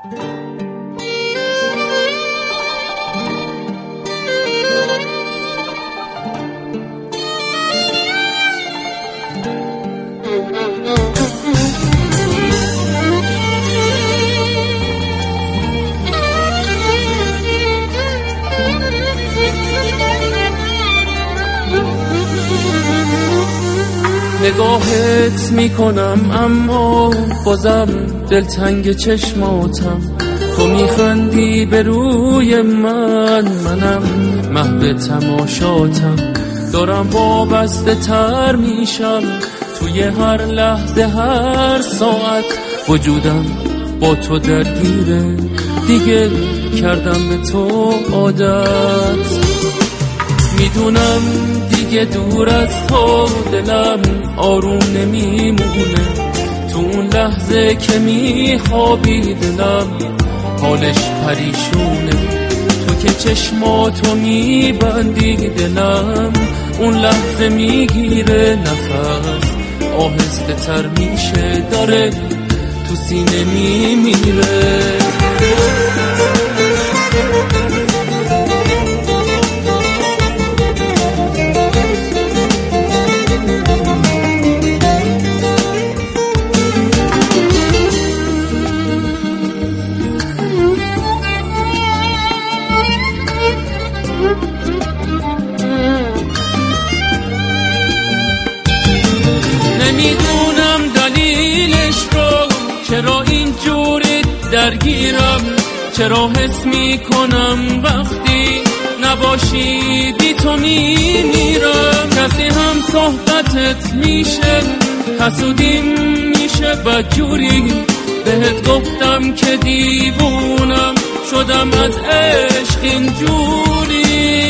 نگاهت میکنم اما بازم دلتنگ چشماتم. تو میخندی به روی منم محو تماشاتم. دارم وابسته تر میشم توی هر لحظه هر ساعت. وجودم با تو درگیره دیگه کردم به تو عادت. میدونم دیگه دور از تو دلم آروم نمیمونه. تو اون لحظه که میخوابی دلم حالش پریشونه. تو که چشماتو میبندی دلم اون لحظه میگیره نفس. آهسته تر میشه داره تو سینه میمیره. نمیدونم دلیلش رو، چرا اینجوری درگیرم. چرا حس میکنم وقتی نباشی بی تو میمیرم. کسی هم صحبتت میشه حسودیم میشه بدجوری. بهت گفتم که دیوونم شدم از عشق اینجوری.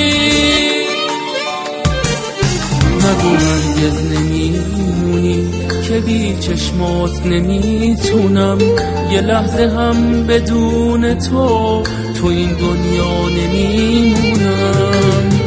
نگو هرگز نمیمونی که بی چشمات نمیتونم. یه لحظه هم بدون تو این دنیا نمیمونم.